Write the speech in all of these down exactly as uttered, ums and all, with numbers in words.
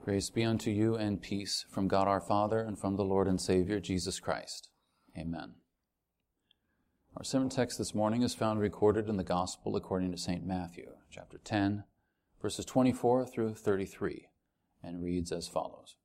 Grace be unto you and peace from God our Father and from the Lord and Savior Jesus Christ. Amen. Our sermon text this morning is found recorded in the Gospel according to Saint Matthew, chapter ten, verses twenty-four through thirty-three, and reads as follows.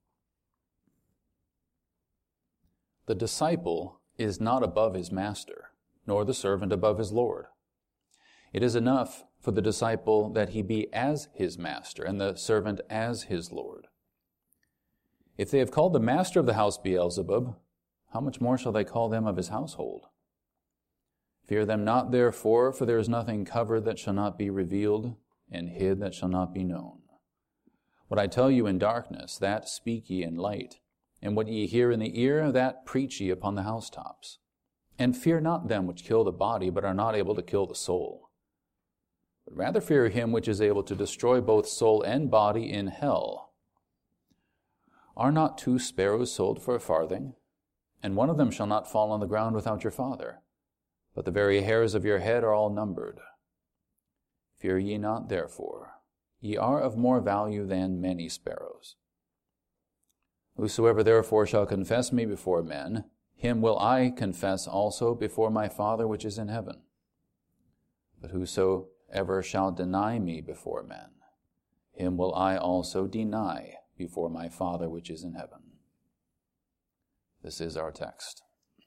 The disciple is not above his master, nor the servant above his Lord. It is enough for the disciple that he be as his master, and the servant as his Lord. If they have called the master of the house Beelzebub, how much more shall they call them of his household? Fear them not, therefore, for there is nothing covered that shall not be revealed, and hid that shall not be known. What I tell you in darkness, that speak ye in light, and what ye hear in the ear, that preach ye upon the housetops. And fear not them which kill the body, but are not able to kill the soul. But rather fear him which is able to destroy both soul and body in hell. Are not two sparrows sold for a farthing? And one of them shall not fall on the ground without your Father. But the very hairs of your head are all numbered. Fear ye not, therefore. Ye are of more value than many sparrows. Whosoever therefore shall confess me before men, him will I confess also before my Father which is in heaven. But whosoever shall deny me before men, him will I also deny before my Father which is in heaven. This is our text.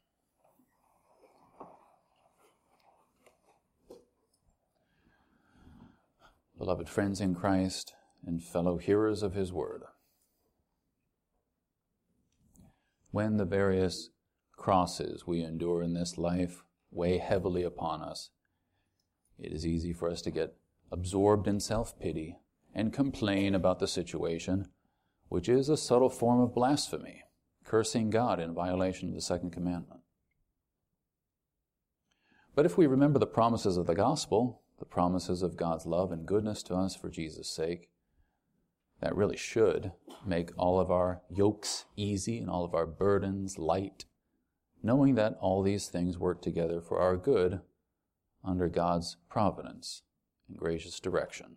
Beloved friends in Christ and fellow hearers of his word, when the various crosses we endure in this life weigh heavily upon us, it is easy for us to get absorbed in self-pity and complain about the situation, which is a subtle form of blasphemy, cursing God in violation of the second commandment. But if we remember the promises of the gospel, the promises of God's love and goodness to us for Jesus' sake, that really should make all of our yokes easy and all of our burdens light, knowing that all these things work together for our good under God's providence and gracious direction.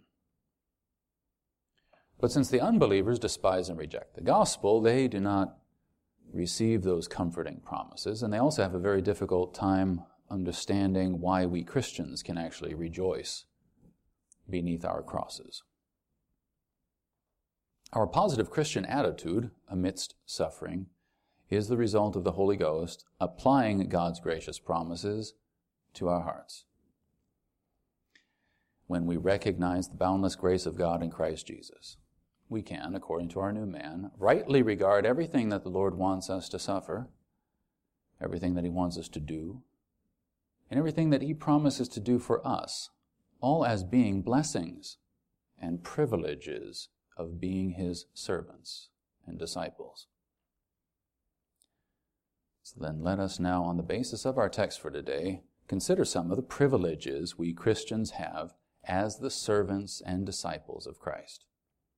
But since the unbelievers despise and reject the gospel, they do not receive those comforting promises, and they also have a very difficult time understanding why we Christians can actually rejoice beneath our crosses. Our positive Christian attitude amidst suffering is the result of the Holy Ghost applying God's gracious promises to our hearts. When we recognize the boundless grace of God in Christ Jesus, we can, according to our new man, rightly regard everything that the Lord wants us to suffer, everything that he wants us to do, and everything that he promises to do for us, all as being blessings and privileges of being his servants and disciples. So then let us now, on the basis of our text for today, consider some of the privileges we Christians have as the servants and disciples of Christ.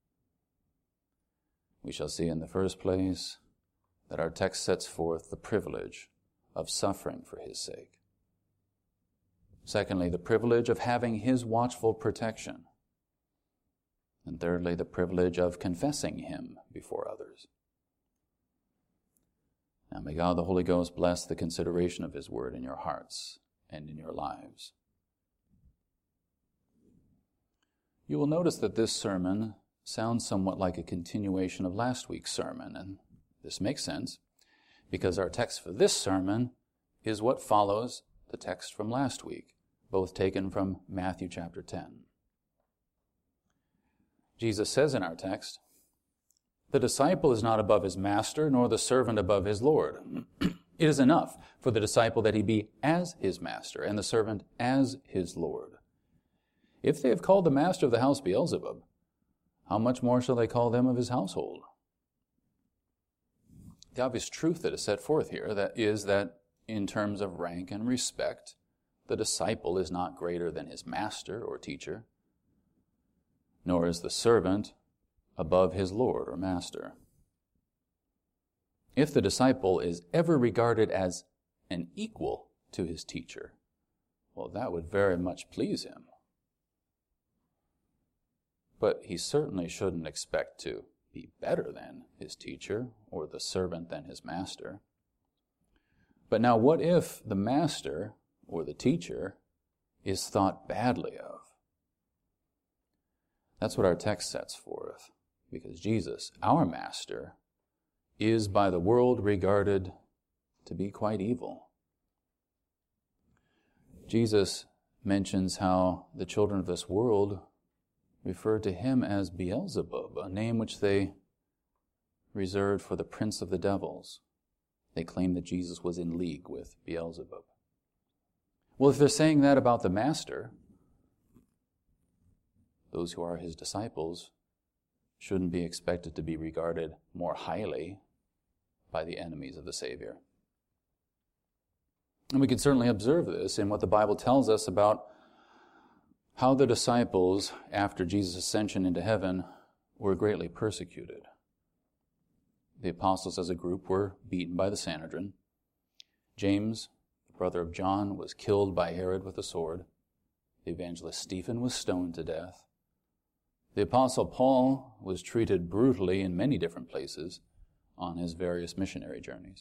We shall see in the first place that our text sets forth the privilege of suffering for his sake. Secondly, the privilege of having his watchful protection. And thirdly, the privilege of confessing him before others. Now may God the Holy Ghost bless the consideration of his word in your hearts and in your lives. You will notice that this sermon sounds somewhat like a continuation of last week's sermon, and this makes sense because our text for this sermon is what follows the text from last week, both taken from Matthew chapter ten. Jesus says in our text, "The disciple is not above his master, nor the servant above his Lord. It is enough for the disciple that he be as his master, and the servant as his Lord. If they have called the master of the house Beelzebub, how much more shall they call them of his household?" The obvious truth that is set forth here that is that in terms of rank and respect, the disciple is not greater than his master or teacher, nor is the servant above his Lord or master. If the disciple is ever regarded as an equal to his teacher, well, that would very much please him. But he certainly shouldn't expect to be better than his teacher or the servant than his master. But now what if the master or the teacher is thought badly of? That's what our text sets forth, because Jesus, our master, is by the world regarded to be quite evil. Jesus mentions how the children of this world refer to him as Beelzebub, a name which they reserved for the prince of the devils. They claim that Jesus was in league with Beelzebub. Well, if they're saying that about the master, those who are his disciples shouldn't be expected to be regarded more highly by the enemies of the Savior. And we can certainly observe this in what the Bible tells us about how the disciples, after Jesus' ascension into heaven, were greatly persecuted. The apostles as a group were beaten by the Sanhedrin. James, the brother of John, was killed by Herod with a sword. The evangelist Stephen was stoned to death. The apostle Paul was treated brutally in many different places on his various missionary journeys.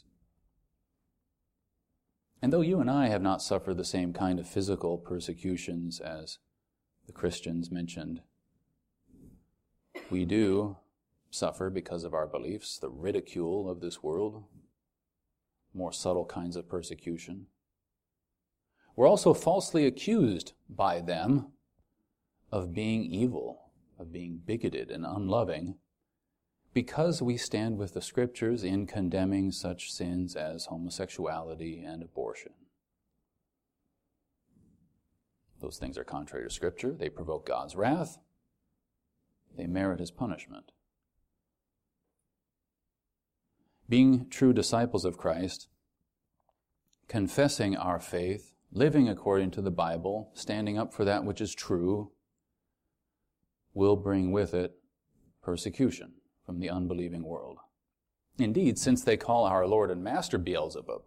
And though you and I have not suffered the same kind of physical persecutions as the Christians mentioned, we do suffer because of our beliefs, the ridicule of this world, more subtle kinds of persecution. We're also falsely accused by them of being evil, of being bigoted and unloving, because we stand with the Scriptures in condemning such sins as homosexuality and abortion. Those things are contrary to Scripture. They provoke God's wrath. They merit his punishment. Being true disciples of Christ, confessing our faith, living according to the Bible, standing up for that which is true, will bring with it persecution from the unbelieving world. Indeed, since they call our Lord and Master Beelzebub,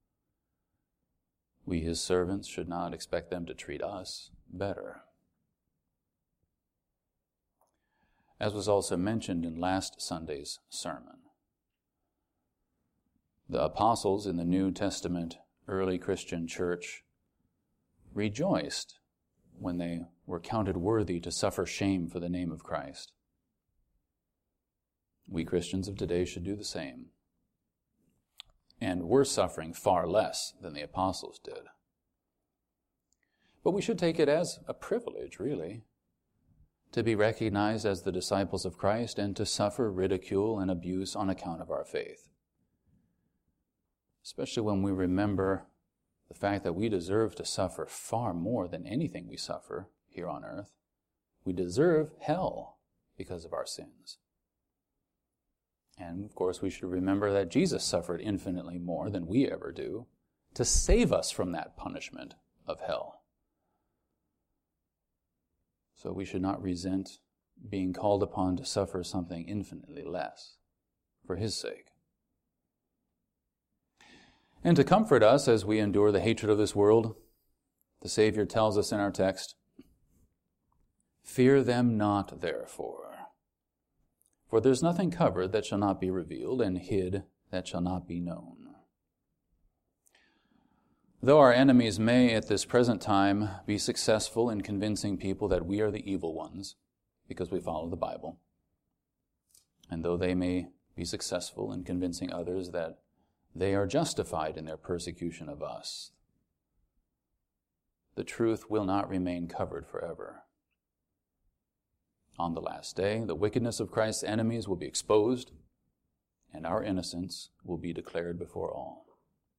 we, his servants, should not expect them to treat us better. As was also mentioned in last Sunday's sermon, the apostles in the New Testament early Christian church rejoiced when they were counted worthy to suffer shame for the name of Christ. We Christians of today should do the same. And we're suffering far less than the apostles did. But we should take it as a privilege, really, to be recognized as the disciples of Christ and to suffer ridicule and abuse on account of our faith. Especially when we remember the fact that we deserve to suffer far more than anything we suffer here on earth. We deserve hell because of our sins. And, of course, we should remember that Jesus suffered infinitely more than we ever do to save us from that punishment of hell. So we should not resent being called upon to suffer something infinitely less for his sake. And to comfort us as we endure the hatred of this world, the Savior tells us in our text, "Fear them not, therefore. For there's nothing covered that shall not be revealed, and hid that shall not be known." Though our enemies may at this present time be successful in convincing people that we are the evil ones because we follow the Bible, and though they may be successful in convincing others that they are justified in their persecution of us, the truth will not remain covered forever. On the last day, the wickedness of Christ's enemies will be exposed, and our innocence will be declared before all.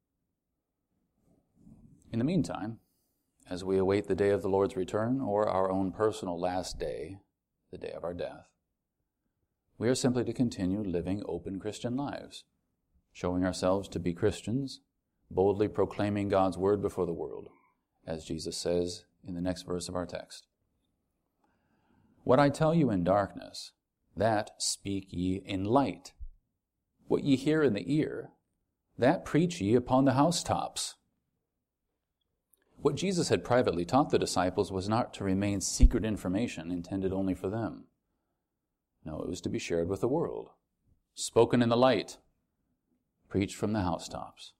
In the meantime, as we await the day of the Lord's return or our own personal last day, the day of our death, we are simply to continue living open Christian lives, showing ourselves to be Christians, boldly proclaiming God's word before the world, as Jesus says in the next verse of our text. "What I tell you in darkness, that speak ye in light. What ye hear in the ear, that preach ye upon the housetops." What Jesus had privately taught the disciples was not to remain secret information intended only for them. No, it was to be shared with the world, spoken in the light, preached from the housetops.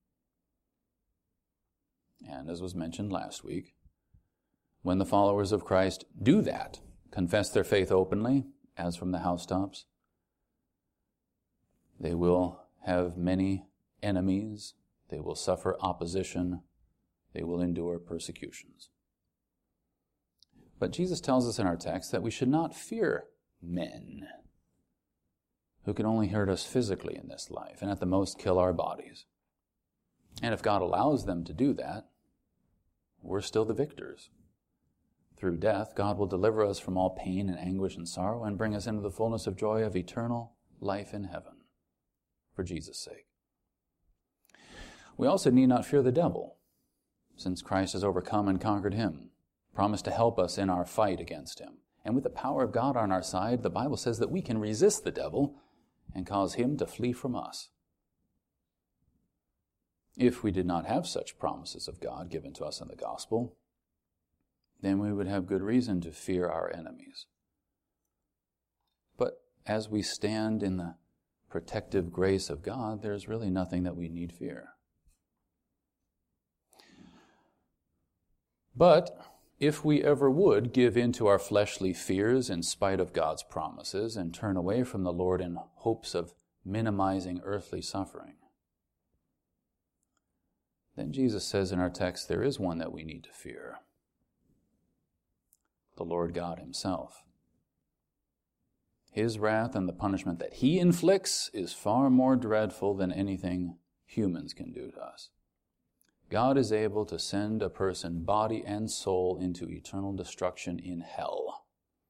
And as was mentioned last week, when the followers of Christ do that, confess their faith openly, as from the housetops, they will have many enemies, they will suffer opposition, they will endure persecutions. But Jesus tells us in our text that we should not fear men who can only hurt us physically in this life and at the most kill our bodies. And if God allows them to do that, we're still the victors. Through death, God will deliver us from all pain and anguish and sorrow and bring us into the fullness of joy of eternal life in heaven, for Jesus' sake. We also need not fear the devil, since Christ has overcome and conquered him, promised to help us in our fight against him. And with the power of God on our side, the Bible says that we can resist the devil and cause him to flee from us. If we did not have such promises of God given to us in the gospel, then we would have good reason to fear our enemies. But as we stand in the protective grace of God, there's really nothing that we need fear. But if we ever would give in to our fleshly fears in spite of God's promises and turn away from the Lord in hopes of minimizing earthly suffering, then Jesus says in our text there is one that we need to fear: the Lord God himself. His wrath and the punishment that he inflicts is far more dreadful than anything humans can do to us. God is able to send a person, body and soul, into eternal destruction in hell.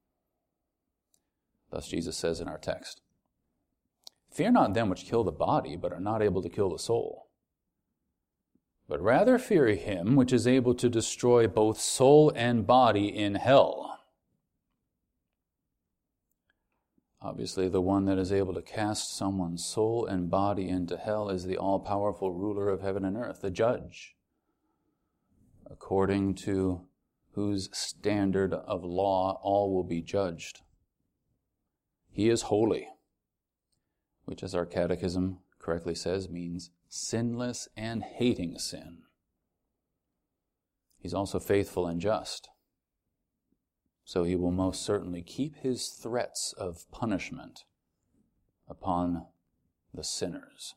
Thus Jesus says in our text, "Fear not them which kill the body, but are not able to kill the soul. But rather fear him which is able to destroy both soul and body in hell." Obviously, the one that is able to cast someone's soul and body into hell is the all-powerful ruler of heaven and earth, the judge, according to whose standard of law all will be judged. He is holy, which, as our catechism correctly says, means sinless and hating sin. He's also faithful and just, so he will most certainly keep his threats of punishment upon the sinners.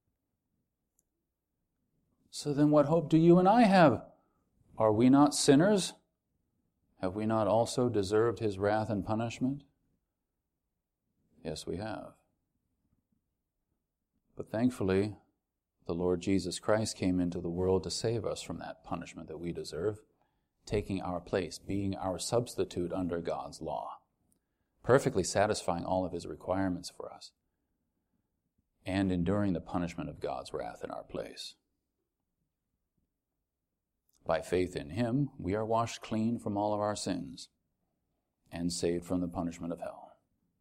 So then what hope do you and I have? Are we not sinners? Have we not also deserved his wrath and punishment? Yes, we have. But thankfully, the Lord Jesus Christ came into the world to save us from that punishment that we deserve, taking our place, being our substitute under God's law, perfectly satisfying all of his requirements for us, and enduring the punishment of God's wrath in our place. By faith in him, we are washed clean from all of our sins and saved from the punishment of hell.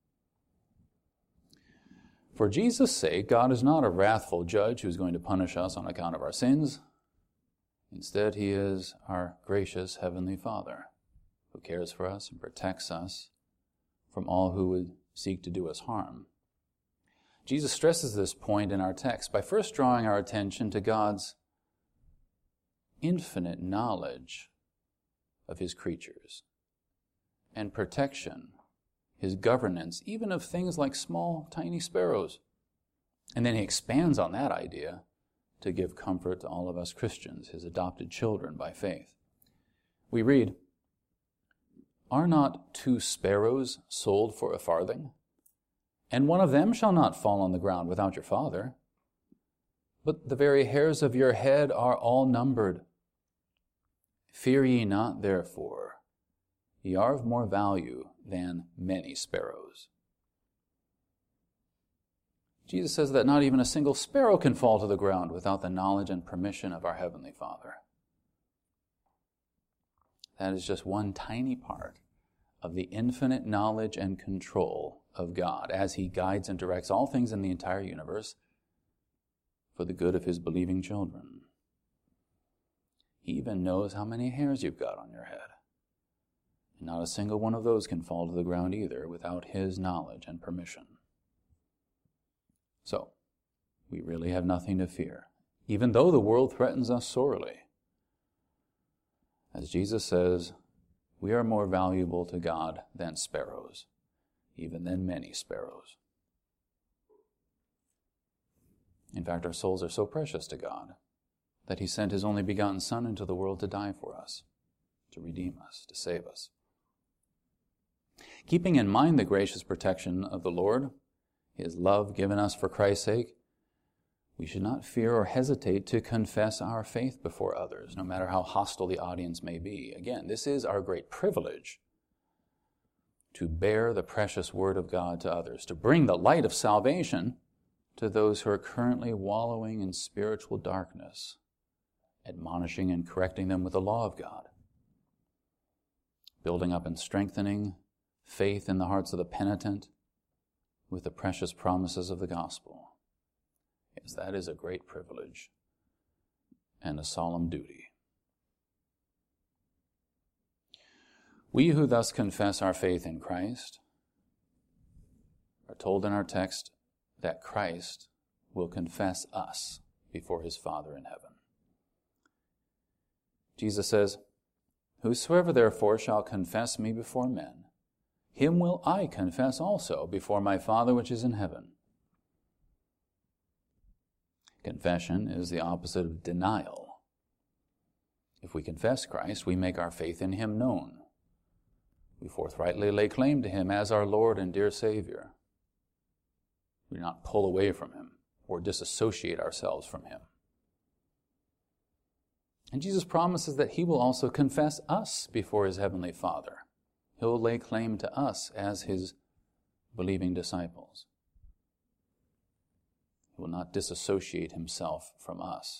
For Jesus' sake, God is not a wrathful judge who's going to punish us on account of our sins. Instead, he is our gracious Heavenly Father who cares for us and protects us from all who would seek to do us harm. Jesus stresses this point in our text by first drawing our attention to God's infinite knowledge of his creatures and protection, his governance, even of things like small, tiny sparrows. And then he expands on that idea to give comfort to all of us Christians, his adopted children by faith. We read, "Are not two sparrows sold for a farthing? And one of them shall not fall on the ground without your Father. But the very hairs of your head are all numbered. Fear ye not, therefore. Ye are of more value than many sparrows." Jesus says that not even a single sparrow can fall to the ground without the knowledge and permission of our Heavenly Father. That is just one tiny part of the infinite knowledge and control of God as he guides and directs all things in the entire universe for the good of his believing children. He even knows how many hairs you've got on your head. And not a single one of those can fall to the ground either without his knowledge and permission. So, we really have nothing to fear, even though the world threatens us sorely. As Jesus says, we are more valuable to God than sparrows, even than many sparrows. In fact, our souls are so precious to God that he sent his only begotten Son into the world to die for us, to redeem us, to save us. Keeping in mind the gracious protection of the Lord, his love given us for Christ's sake, we should not fear or hesitate to confess our faith before others, no matter how hostile the audience may be. Again, this is our great privilege, to bear the precious word of God to others, to bring the light of salvation to those who are currently wallowing in spiritual darkness, admonishing and correcting them with the law of God, building up and strengthening faith in the hearts of the penitent with the precious promises of the gospel. Yes, that is a great privilege and a solemn duty. We who thus confess our faith in Christ are told in our text that Christ will confess us before his Father in heaven. Jesus says, "Whosoever therefore shall confess me before men, him will I confess also before my Father which is in heaven." Confession is the opposite of denial. If we confess Christ, we make our faith in him known. We forthrightly lay claim to him as our Lord and dear Savior. We do not pull away from him or disassociate ourselves from him. And Jesus promises that he will also confess us before his heavenly Father. He'll lay claim to us as his believing disciples. He will not disassociate himself from us.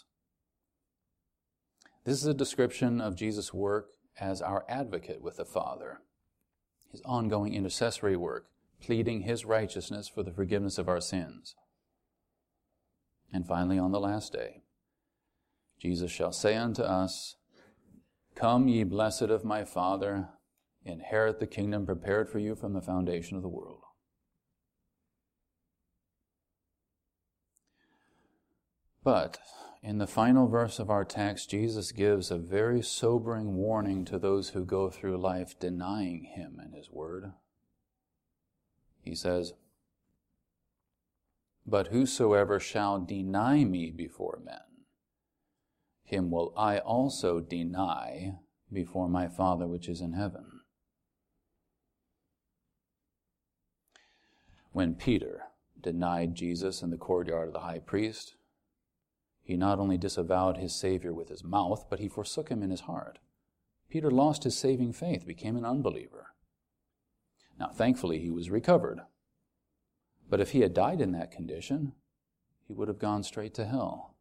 This is a description of Jesus' work as our advocate with the Father, his ongoing intercessory work, pleading his righteousness for the forgiveness of our sins. And finally, on the last day, Jesus shall say unto us, "Come, ye blessed of my Father, inherit the kingdom prepared for you from the foundation of the world." But in the final verse of our text, Jesus gives a very sobering warning to those who go through life denying him and his word. He says, "But whosoever shall deny me before men, him will I also deny before my Father which is in heaven." When Peter denied Jesus in the courtyard of the high priest, he not only disavowed his Savior with his mouth, but he forsook him in his heart. Peter lost his saving faith, became an unbeliever. Now, thankfully, he was recovered. But if he had died in that condition, he would have gone straight to hell.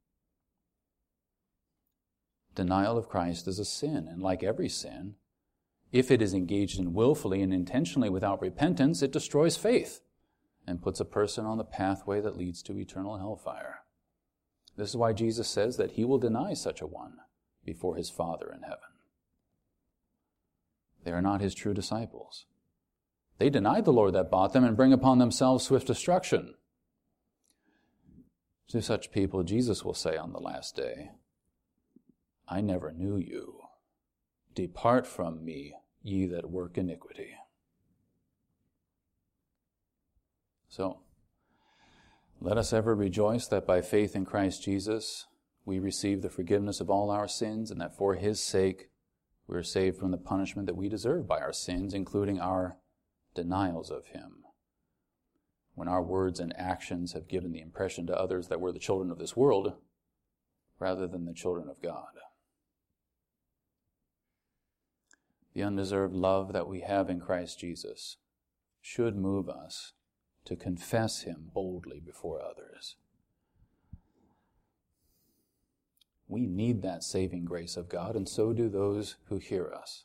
Denial of Christ is a sin, and like every sin, if it is engaged in willfully and intentionally without repentance, it destroys faith and puts a person on the pathway that leads to eternal hellfire. This is why Jesus says that he will deny such a one before his Father in heaven. They are not his true disciples. They denied the Lord that bought them and bring upon themselves swift destruction. To such people, Jesus will say on the last day, "I never knew you. Depart from me, ye that work iniquity." So, let us ever rejoice that by faith in Christ Jesus, we receive the forgiveness of all our sins, and that for his sake, we are saved from the punishment that we deserve by our sins, including our denials of him. When our words and actions have given the impression to others that we're the children of this world, rather than the children of God. The undeserved love that we have in Christ Jesus should move us to confess him boldly before others. We need that saving grace of God, and so do those who hear us.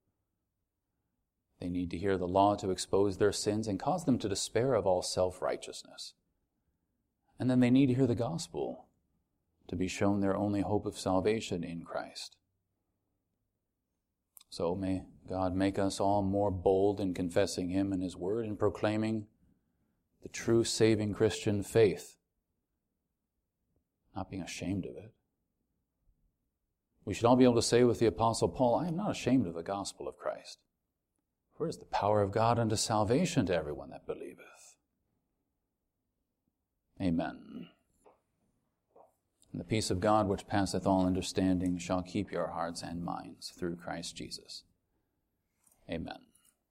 They need to hear the law to expose their sins and cause them to despair of all self-righteousness. And then they need to hear the gospel to be shown their only hope of salvation in Christ. So may God make us all more bold in confessing Him and His Word and proclaiming the true saving Christian faith, not being ashamed of it. We should all be able to say with the Apostle Paul, I am not ashamed of the gospel of Christ. For it is the power of God unto salvation to everyone that believeth. Amen. And the peace of God, which passeth all understanding, shall keep your hearts and minds through Christ Jesus. Amen.